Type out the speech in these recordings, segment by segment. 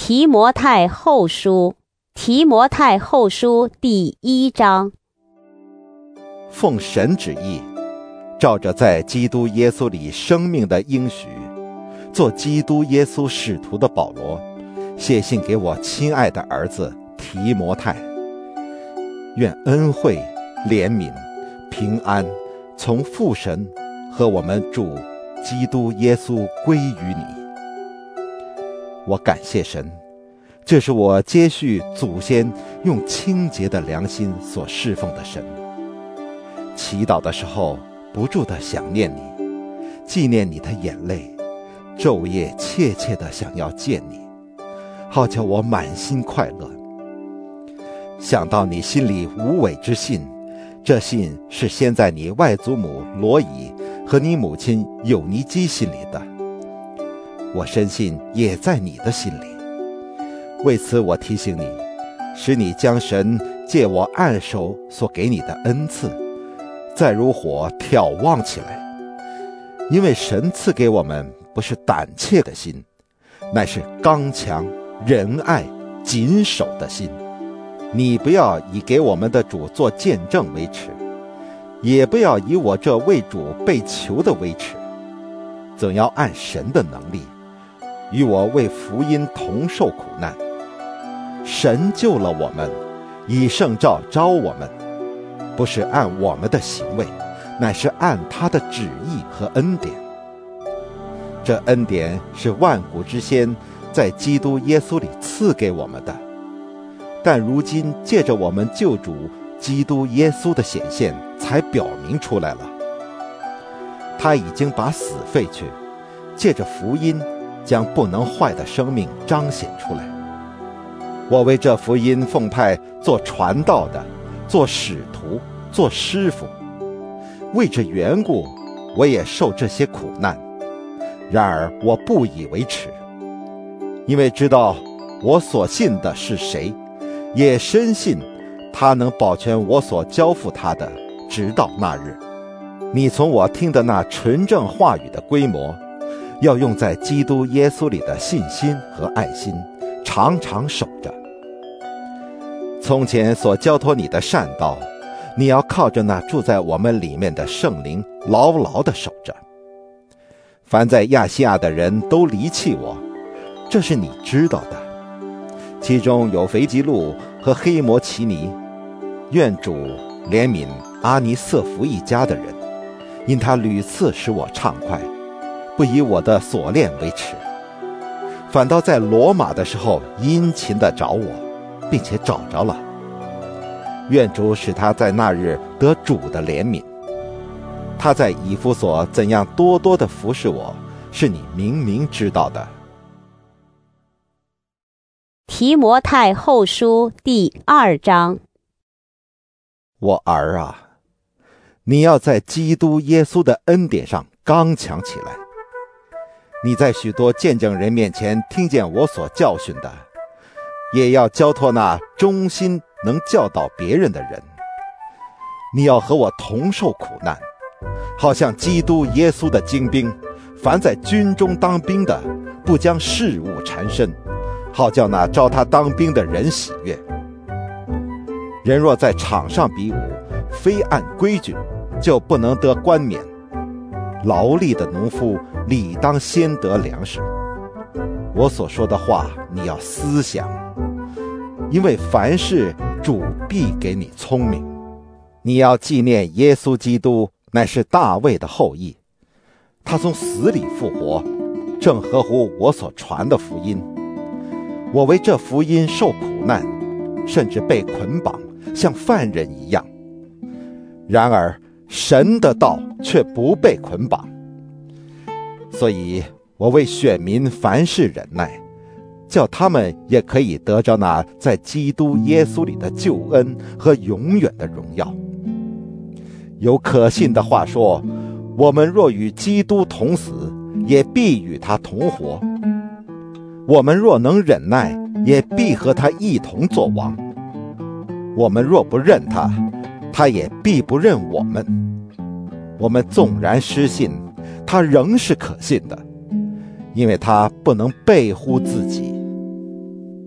提摩太后书第1章。 奉神旨意，照着在基督耶稣里生命的应许，做基督耶稣使徒的保罗，写信给我亲爱的儿子提摩太，愿恩惠、怜悯、平安从父神和我们主基督耶稣归于你。我感谢神，这是我接续祖先用清洁的良心所侍奉的神。祈祷的时候不住地想念你，纪念你的眼泪，昼夜切切地想要见你，好叫我满心快乐。想到你心里无伪之信，这信是先在你外祖母罗以和你母亲友尼基心里的，我深信也在你的心里。为此我提醒你，使你将神借我按手所给你的恩赐再如火挑旺起来，因为神赐给我们不是胆怯的心，乃是刚强、仁爱、谨守的心。你不要以给我们的主做见证为耻，也不要以我这为主被囚的为耻，总要按神的能力，与我为福音同受苦难。神救了我们，以圣召招我们，不是按我们的行为，乃是按他的旨意和恩典。这恩典是万古之先在基督耶稣里赐给我们的，但如今借着我们救主基督耶稣的显现才表明出来了。他已经把死废去，借着福音将不能坏的生命彰显出来。我为这福音奉派做传道的，做使徒，做师傅，为这缘故我也受这些苦难，然而我不以为耻，因为知道我所信的是谁，也深信他能保全我所交付他的，直到那日。你从我听的那纯正话语的规模，要用在基督耶稣里的信心和爱心，常常守着。从前所交托你的善道，你要靠着那住在我们里面的圣灵牢牢地守着。凡在亚细亚的人都离弃我，这是你知道的，其中有腓吉路和黑摩奇尼。愿主怜悯阿尼瑟弗一家的人，因他屡次使我畅快，不以我的锁链为耻，反倒在罗马的时候殷勤地找我，并且找着了。愿主使他在那日得主的怜悯。他在以弗所怎样多多地服侍我，是你明明知道的。 提摩太后书第2章。 我儿啊，你要在基督耶稣的恩典上刚强起来。你在许多见证人面前听见我所教训的，也要交托那忠心能教导别人的人。你要和我同受苦难，好像基督耶稣的精兵，凡在军中当兵的，不将事物缠身，好叫那招他当兵的人喜悦。人若在场上比武，非按规矩，就不能得冠冕。劳力的农夫理当先得粮食。我所说的话你要思想，因为凡事主必给你聪明。你要纪念耶稣基督乃是大卫的后裔，他从死里复活，正合乎我所传的福音。我为这福音受苦难，甚至被捆绑，像犯人一样。然而神的道却不被捆绑，所以我为选民凡事忍耐，叫他们也可以得着那在基督耶稣里的救恩和永远的荣耀。有可信的话说，我们若与基督同死，也必与他同活；我们若能忍耐，也必和他一同作王。我们若不认他，他也必不认我们。我们纵然失信，他仍是可信的，因为他不能背乎自己。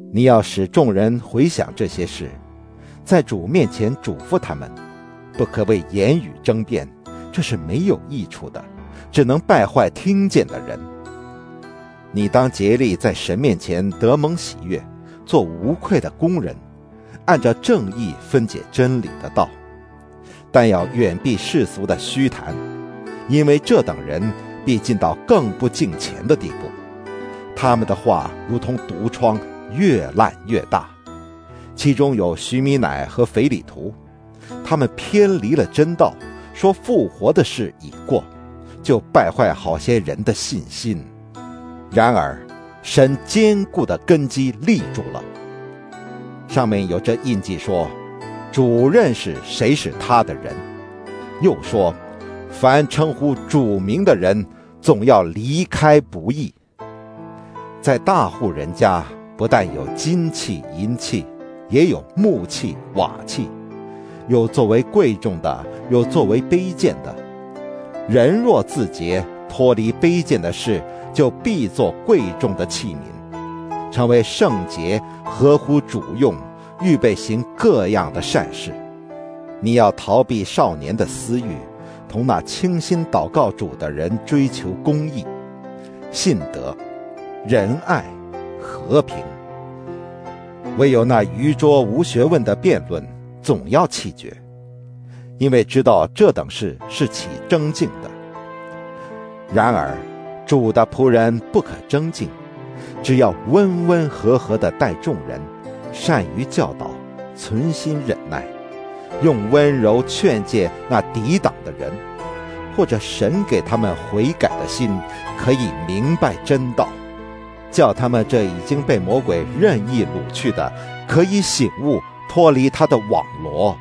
你要使众人回想这些事，在主面前嘱咐他们，不可为言语争辩，这是没有益处的，只能败坏听见的人。你当竭力在神面前得蒙喜悦，做无愧的工人，按照正义分解真理的道。但要远避世俗的虚谈，因为这等人必进到更不敬虔的地步。他们的话如同毒疮，越烂越大。其中有许米乃和腓利图，他们偏离了真道，说复活的事已过，就败坏好些人的信心。然而神坚固的根基立住了。上面有这印记说，主认识谁是他的人。又说，凡称呼主名的人，总要离开不义。在大户人家，不但有金器银器，也有木器瓦器，有作为贵重的，有作为卑贱的。人若自洁，脱离卑贱的事，就必做贵重的器皿，成为圣洁，合乎主用，预备行各样的善事。你要逃避少年的私欲，同那倾心祷告主的人追求公义、信德、仁爱、和平。唯有那愚拙无学问的辩论，总要弃绝，因为知道这等事是起争竞的。然而主的仆人不可争竞，只要温温和和地待众人，善于教导，存心忍耐，用温柔劝诫那抵挡的人，或者神给他们悔改的心，可以明白真道，叫他们这已经被魔鬼任意掳去的，可以醒悟，脱离他的网罗。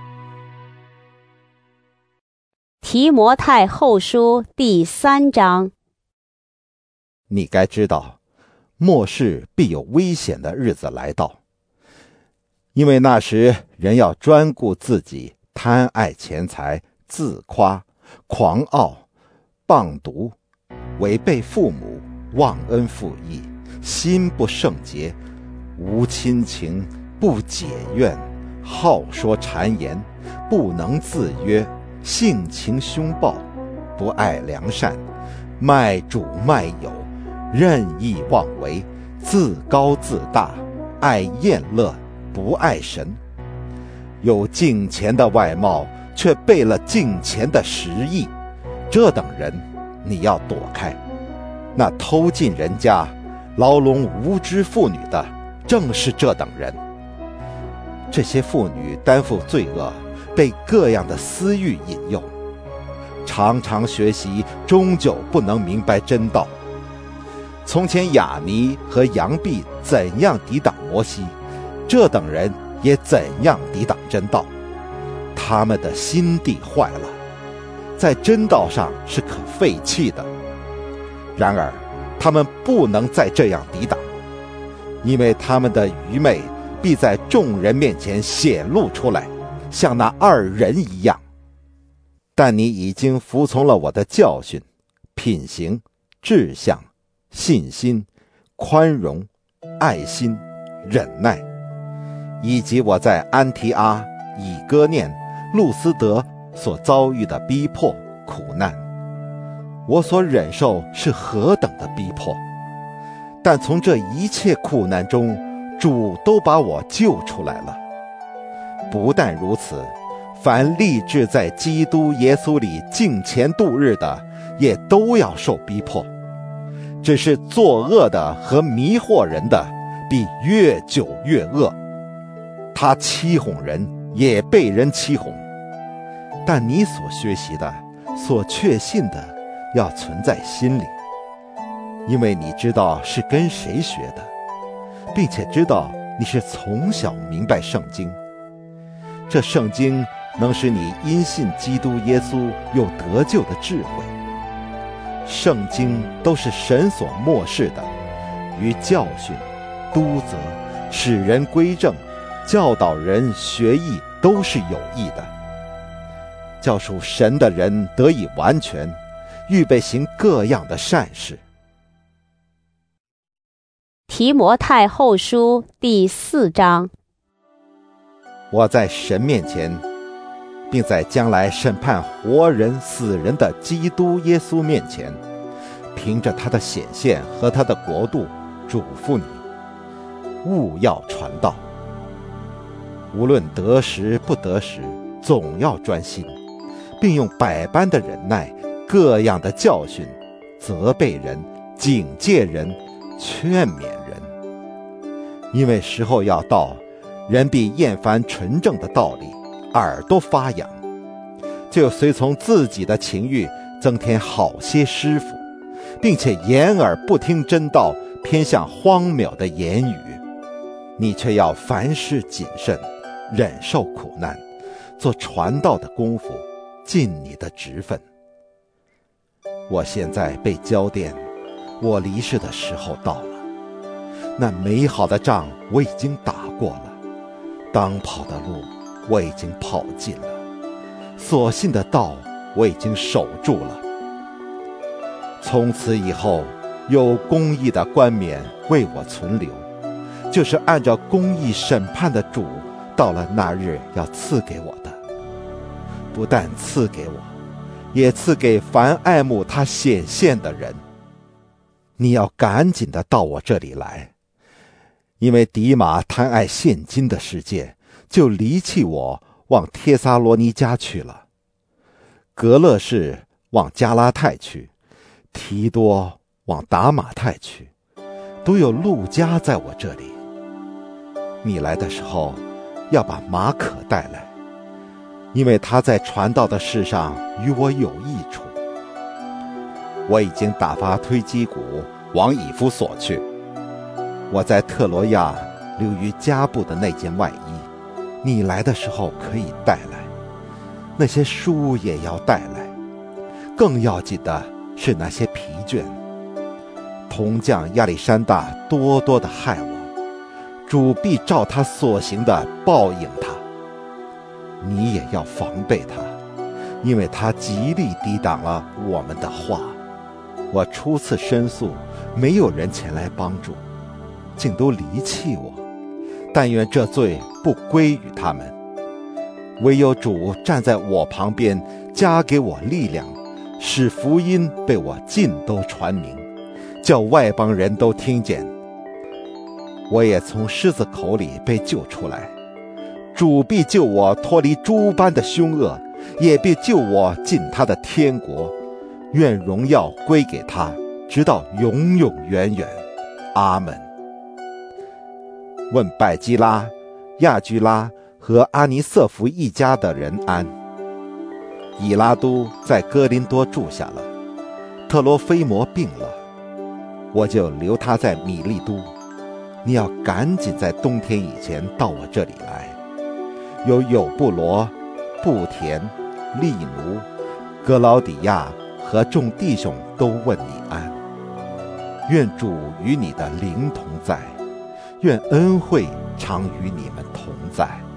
提摩太后书第3章。 你该知道，末世必有危险的日子来到，因为那时人要专顾自己，贪爱钱财，自夸，狂傲，谤毒，违背父母，忘恩负义，心不圣洁，无亲情，不解怨，好说谗言，不能自约，性情凶暴，不爱良善，卖主卖友，任意妄为，自高自大，爱宴乐，不爱神。有敬虔的外貌，却背了敬虔的实意，这等人你要躲开。那偷进人家，牢笼无知妇女的，正是这等人。这些妇女担负罪恶，被各样的私欲引诱，常常学习，终究不能明白真道。从前亚尼和杨毕怎样抵挡摩西，这等人也怎样抵挡真道。他们的心地坏了，在真道上是可废弃的。然而他们不能再这样抵挡，因为他们的愚昧必在众人面前显露出来，像那二人一样。但你已经服从了我的教训、品行、志向、信心、宽容、爱心、忍耐，以及我在安提阿、以哥念、路斯德所遭遇的逼迫、苦难。我所忍受是何等的逼迫，但从这一切苦难中，主都把我救出来了。不但如此，凡立志在基督耶稣里敬虔度日的，也都要受逼迫。只是作恶的和迷惑人的，必越久越恶。他欺哄人，也被人欺哄。但你所学习的，所确信的，要存在心里，因为你知道是跟谁学的，并且知道你是从小明白圣经。这圣经能使你因信基督耶稣有得救的智慧。圣经都是神所默示的，于教训、督责、使人归正、教导人学义，都是有益的，叫属神的人得以完全，预备行各样的善事。 提摩太后书第4章。 我在神面前，并在将来审判活人死人的基督耶稣面前，凭着他的显现和他的国度，嘱咐你，务要传道。无论得时不得时，总要专心，并用百般的忍耐，各样的教训，责备人，警戒人，劝勉人。因为时候要到，人必厌烦纯正的道理，耳朵发痒，就随从自己的情欲，增添好些师傅，并且掩耳不听真道，偏向荒谬的言语。你却要凡事谨慎，忍受苦难，做传道的功夫，尽你的职分。我现在被交奠，我离世的时候到了。那美好的仗我已经打过了，当跑的路我已经跑尽了，所信的道我已经守住了。从此以后，有公义的冠冕为我存留，就是按照公义审判的主到了那日要赐给我的。不但赐给我，也赐给凡爱慕他显现的人。你要赶紧的到我这里来，因为迪马贪爱现今的世界，就离弃我，往帖撒罗尼迦去了。格勒士往加拉太去，提多往达马太去，都有路加在我这里。你来的时候，要把马可带来，因为他在传道的事上与我有益处。我已经打发推基古往以弗所去。我在特罗亚留于加布的那件外衣，你来的时候可以带来。那些书也要带来，更要紧的是那些皮卷。铜匠亚历山大多多的害我，主必照他所行的报应他。你也要防备他，因为他极力抵挡了我们的话。我初次申诉，没有人前来帮助，竟都离弃我。但愿这罪不归于他们，唯有主站在我旁边，加给我力量，使福音被我尽都传明，叫外邦人都听见。我也从狮子口里被救出来，主必救我脱离诸般的凶恶，也必救我进他的天国。愿荣耀归给他，直到永永远远。阿们。问百基拉、亚居拉和阿尼瑟弗一家的人安。以拉都在哥林多住下了，特罗菲摩病了，我就留他在米利都。你要赶紧在冬天以前到我这里来。有友布罗、布田、利奴、格劳底亚和众弟兄都问你安。愿主与你的灵同在，愿恩惠常与你们同在。